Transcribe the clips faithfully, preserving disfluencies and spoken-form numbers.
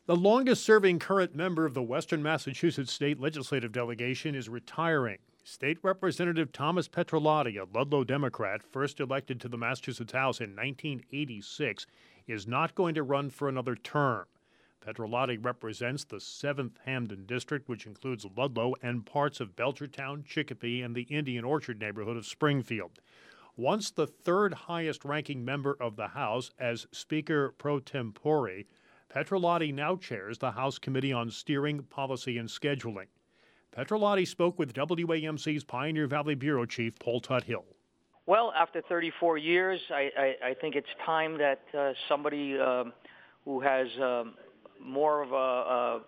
The longest-serving current member of the Western Massachusetts State Legislative Delegation is retiring. State Representative Thomas Petrolotti, a Ludlow Democrat, first elected to the Massachusetts House in nineteen eighty-six, is not going to run for another term. Petrolotti represents the seventh Hamden District, which includes Ludlow and parts of Belchertown, Chicopee, and the Indian Orchard neighborhood of Springfield. Once the third highest-ranking member of the House as Speaker pro tempore, Petrolotti now chairs the House Committee on Steering, Policy, and Scheduling. Petrolotti spoke with W A M C's Pioneer Valley Bureau Chief Paul Tuthill. Well, after thirty-four years, I, I, I think it's time that uh, somebody um, who has um, more of a, a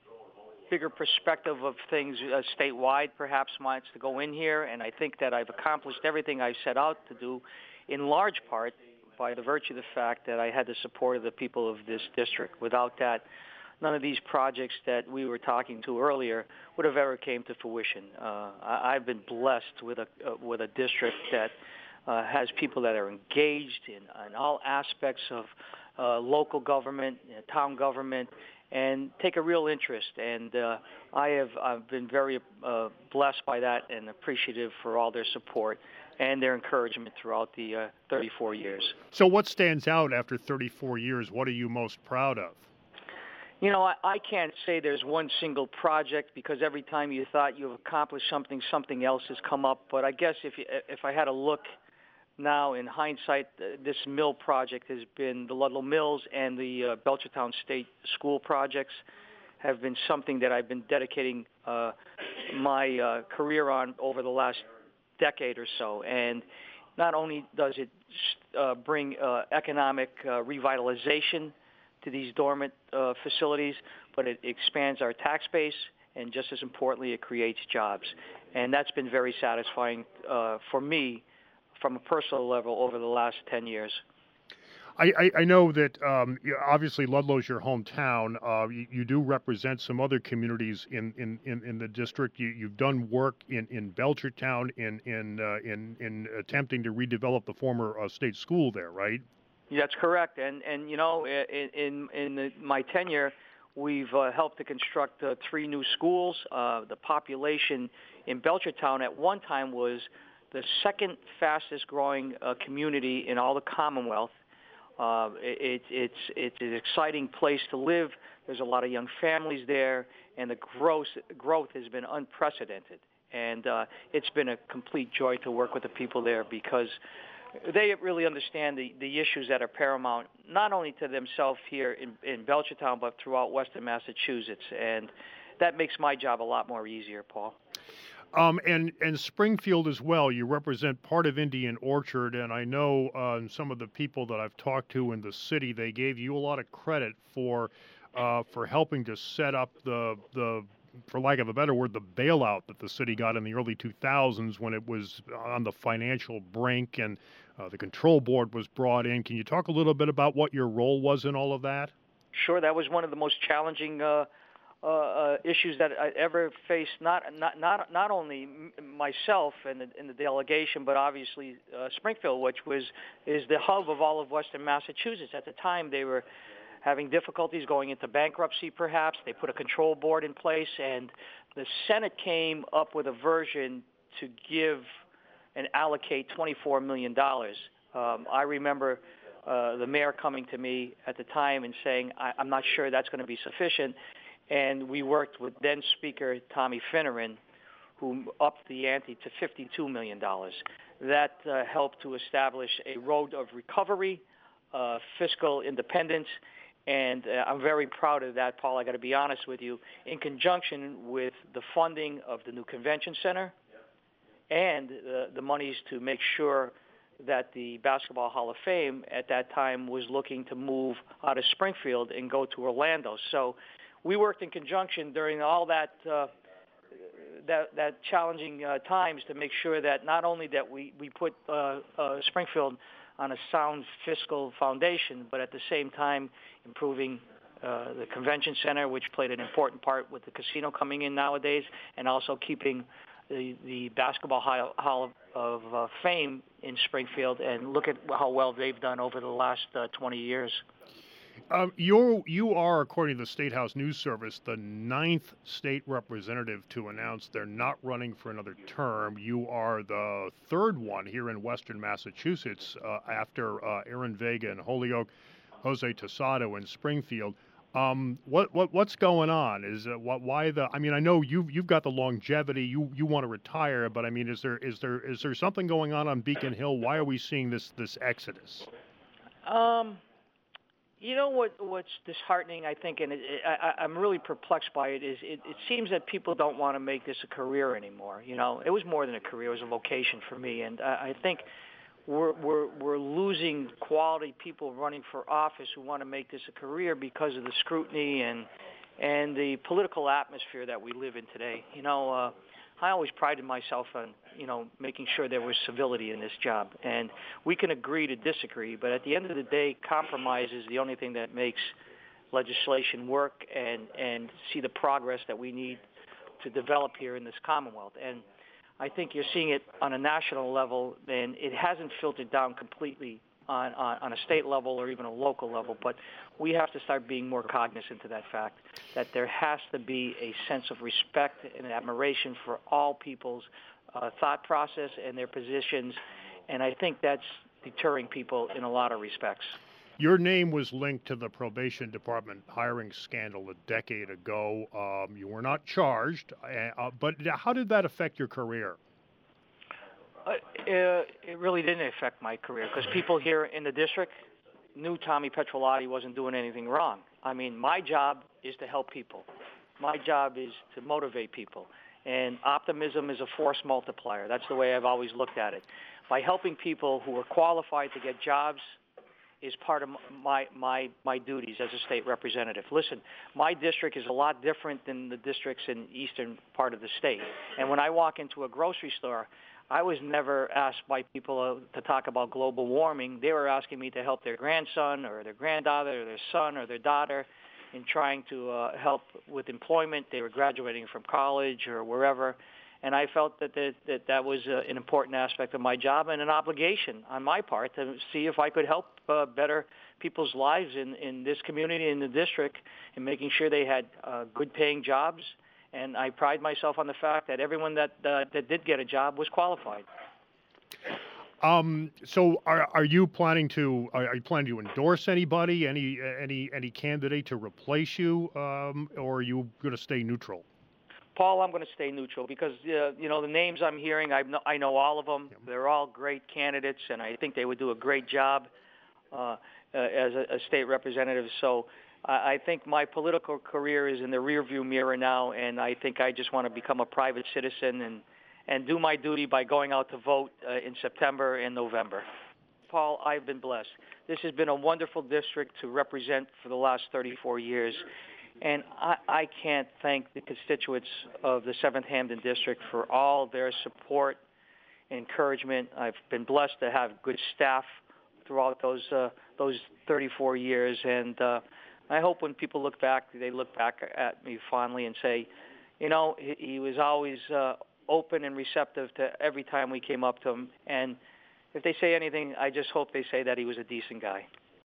bigger perspective of things uh, statewide perhaps wants to go in here, and I think that I've accomplished everything I set out to do in large part by the virtue of the fact that I had the support of the people of this district. Without that, none of these projects that we were talking to earlier would have ever came to fruition. Uh, I, I've been blessed with a uh, with a district that uh, has people that are engaged in, in all aspects of uh, local government, uh, town government, and take a real interest. And uh, I have I've been very uh, blessed by that and appreciative for all their support and their encouragement throughout the uh, thirty-four years. So what stands out after thirty-four years? What are you most proud of? You know, I, I can't say there's one single project because every time you thought you've accomplished something, something else has come up. But I guess if you, if I had to look now in hindsight, uh, this mill project has been the Ludlow Mills and the uh, Belchertown State School projects have been something that I've been dedicating uh, my uh, career on over the last decade or so. And not only does it uh, bring uh, economic uh, revitalization to these dormant uh, facilities, but it expands our tax base, and just as importantly, it creates jobs. And that's been very satisfying uh, for me from a personal level over the last ten years. I, I, I know that um, obviously Ludlow's your hometown. Uh, you, you do represent some other communities in, in, in, in the district. You, you've done work in, in Belchertown in in, uh, in in attempting to redevelop the former uh, state school there, right? That's correct. And and you know, in in, in the, my tenure, we've uh, helped to construct uh, three new schools. Uh, the population in Belchertown at one time was the second fastest growing uh, community in all the Commonwealth. Uh, it, it's it's an exciting place to live. There's a lot of young families there, and the growth growth has been unprecedented. And uh, it's been a complete joy to work with the people there because they really understand the, the issues that are paramount, not only to themselves here in, in Belchertown, but throughout Western Massachusetts. And that makes my job a lot more easier, Paul. Um, and, and Springfield as well. You represent part of Indian Orchard, and I know uh, some of the people that I've talked to in the city, they gave you a lot of credit for uh, for helping to set up the the for lack of a better word, the bailout that the city got in the early two thousands when it was on the financial brink and uh, the control board was brought in. Can you talk a little bit about what your role was in all of that? Sure, that was one of the most challenging uh, uh, uh, issues that I ever faced. Not not not not only myself and the, and the delegation, but obviously uh, Springfield, which was is the hub of all of Western Massachusetts. At the time, they were having difficulties going into bankruptcy, perhaps. They put a control board in place, and the Senate came up with a version to give and allocate twenty-four million dollars. Um, I remember uh, the mayor coming to me at the time and saying, I- I'm not sure that's going to be sufficient. And we worked with then Speaker Tommy Finneran, who upped the ante to fifty-two million dollars. That uh, helped to establish a road of recovery, uh, fiscal independence, and uh, I'm very proud of that, Paul. I got to be honest with you. In conjunction with the funding of the new convention center and uh, the monies to make sure that the Basketball Hall of Fame at that time was looking to move out of Springfield and go to Orlando. So we worked in conjunction during all that uh, that, that challenging uh, times to make sure that not only that we, we put uh, uh, Springfield on a sound fiscal foundation, but at the same time improving uh, the convention center, which played an important part with the casino coming in nowadays, and also keeping the, the Basketball Hall, Hall of, of uh, Fame in Springfield. And look at how well they've done over the last uh, twenty years. Um, you're, you are, according to the State House News Service, the ninth state representative to announce they're not running for another term. You are the third one here in Western Massachusetts uh, after uh, Aaron Vega in Holyoke, Jose Tosado in Springfield. Um, what, what what's going on? Is uh, what why the? I mean, I know you've you've got the longevity. You you want to retire, but I mean, is there is there is there something going on on Beacon Hill? Why are we seeing this this exodus? Um, you know what? What's disheartening, I think, and it, it, I, I'm really perplexed by it. Is it, it seems that people don't want to make this a career anymore. You know, it was more than a career; it was a vocation for me, and I, I think we're we're we're losing quality people running for office who want to make this a career because of the scrutiny and and the political atmosphere that we live in today. You know, uh, I always prided myself on, you know, making sure there was civility in this job. And we can agree to disagree, but at the end of the day, compromise is the only thing that makes legislation work and, and see the progress that we need to develop here in this Commonwealth. And I think you're seeing it on a national level, and it hasn't filtered down completely on, on, on a state level or even a local level, but we have to start being more cognizant of that fact, that there has to be a sense of respect and admiration for all people's uh, thought process and their positions, and I think that's deterring people in a lot of respects. Your name was linked to the probation department hiring scandal a decade ago. Um, you were not charged, uh, but how did that affect your career? Uh, it really didn't affect my career because people here in the district knew Tommy Petrolotti wasn't doing anything wrong. I mean, my job is to help people. My job is to motivate people. And optimism is a force multiplier. That's the way I've always looked at it. By helping people who are qualified to get jobs is part of my, my, my duties as a state representative. Listen, my district is a lot different than the districts in the eastern part of the state. And when I walk into a grocery store, I was never asked by people to talk about global warming. They were asking me to help their grandson or their granddaughter or their son or their daughter in trying to uh, help with employment. They were graduating from college or wherever. And I felt that that, that, that was uh, an important aspect of my job and an obligation on my part to see if I could help uh, better people's lives in, in this community, in the district, and making sure they had uh, good paying jobs. And I pride myself on the fact that everyone that uh, that did get a job was qualified. Um, so, are are you planning to are you planning to endorse anybody, any any any candidate to replace you, um, or are you going to stay neutral? Paul, I'm going to stay neutral because uh, you know the names I'm hearing. I know I know all of them. Yep. They're all great candidates, and I think they would do a great job uh, uh, as a, a state representative. So. I think my political career is in the rearview mirror now, and I think I just want to become a private citizen and, and do my duty by going out to vote uh, in September and November. Paul, I've been blessed. This has been a wonderful district to represent for the last thirty-four years, and I, I can't thank the constituents of the seventh Hampden District for all their support and encouragement. I've been blessed to have good staff throughout those uh, those thirty-four years, and uh, I hope when people look back, they look back at me fondly and say, you know, he, he was always uh, open and receptive to every time we came up to him. And if they say anything, I just hope they say that he was a decent guy.